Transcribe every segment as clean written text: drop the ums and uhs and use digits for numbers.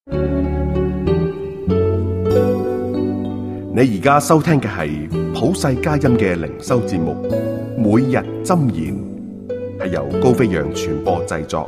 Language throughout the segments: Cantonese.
你而家收聽嘅係普世佳音嘅靈修節目，每日箴言，係由高飛揚傳播製作。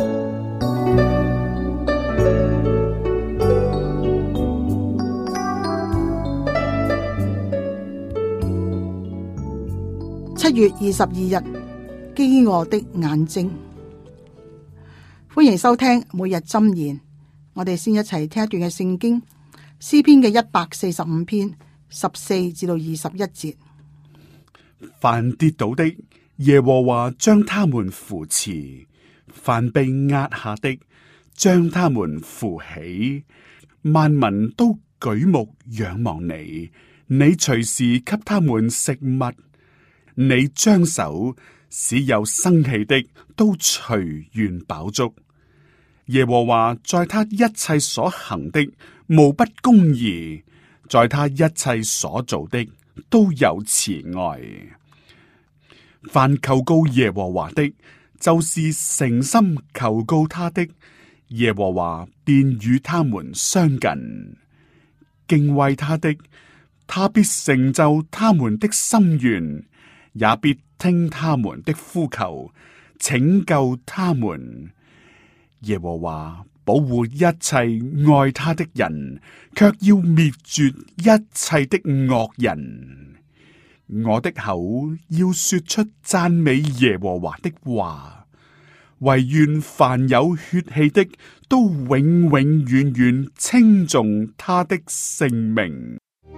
7月22日，飢餓的眼睛。歡迎收聽每日箴言。我哋先一齊聽一段嘅聖經，詩篇嘅145篇14至到21節。 凡跌倒的，耶和華將他們扶持；凡被壓下的，將他們扶起。萬民都舉目仰望你，你隨時給他們食物。你張手，使有生氣的都隨願飽足。耶和華在他一切所行的無不公義，在他一切所做的都有慈愛。凡求告耶和華的，就是誠心求告他的，耶和華便與他們相近。敬畏他的，他必成就他們的心願，也必聽他們的呼求，拯救他們。耶和華保護一切愛他的人，卻要滅絕一切的惡人。我的口要說出讚美耶和華的話，惟願凡有血氣的都永永遠遠稱頌他的聖名。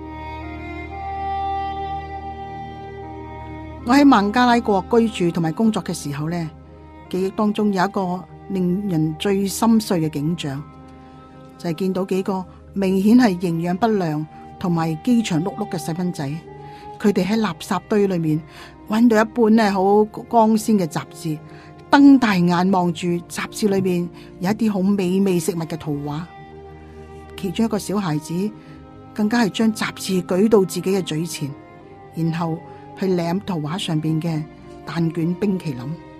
我喺孟加拉國居住同埋工作嘅時候呢，記憶當中有一個令人最心碎嘅景象，就係見到幾個明顯係營養不良同埋飢腸轆轆嘅細蚊仔，佢哋喺垃圾堆裏面揾到一本呢好光鮮嘅雜誌，瞪大眼望住雜誌裏面有一啲好美味食物嘅圖畫，其中一個小孩子更加係將雜誌舉到自己嘅嘴前，然後去舐圖畫上邊嘅蛋卷冰淇淋。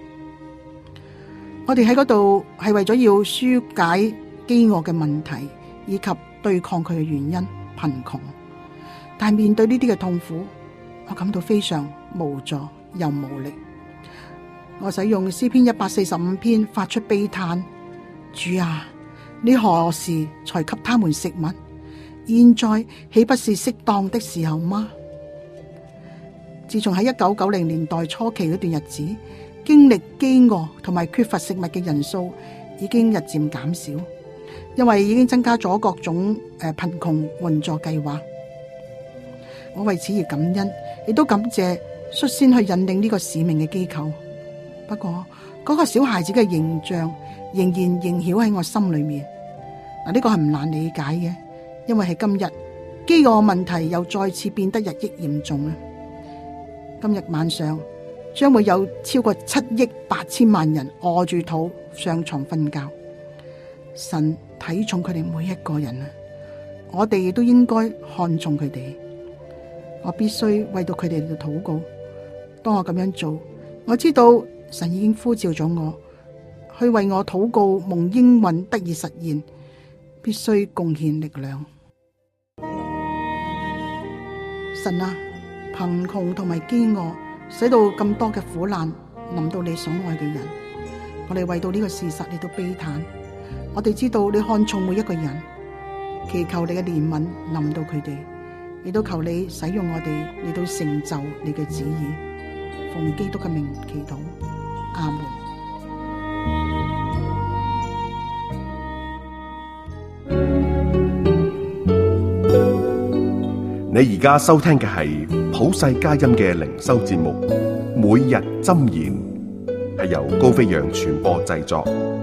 我哋喺嗰度係為咗要紓解飢餓嘅問題，以及對抗佢嘅原因貧窮。但係面對呢啲嘅痛苦，我感到非常無助又無力。我使用詩篇145篇發出悲嘆：主啊，你何時才給他們食物？現在豈不是適當的時候嗎？自從喺1990年代初期嗰段日子，經歷飢餓同埋缺乏食物嘅人數已經日漸減少，因為已經增加咗各種貧窮援助計劃。我為此而感恩，亦都感謝率先去引領呢個使命嘅機構。不過嗰個小孩子嘅形象仍然縈繞喺我心裏面。呢個係唔難理解嘅，因為係今日飢餓問題又再次變得日益嚴重啦。今日晚上將會有超過7億8千萬人餓住肚上床瞓覺。神睇重佢哋每一個人啊，我哋亦都應該看重佢哋。我必須為到佢哋嚟禱告。當我咁樣做，我知道神已經呼召咗我去為我禱告，蒙應允得以實現，必須貢獻力量。神啊，貧窮同埋飢餓使到咁多嘅苦難臨到你所愛嘅人，我哋為到呢個事實嚟到悲嘆。我哋知道你看重每一個人，祈求你嘅憐憫臨到佢哋，亦都求你使用我哋嚟到成就你嘅旨意。奉基督嘅名祈禱，阿門。 你而家收聽嘅係普世佳音嘅靈修節目，每日箴言，係由高飛揚傳播製作。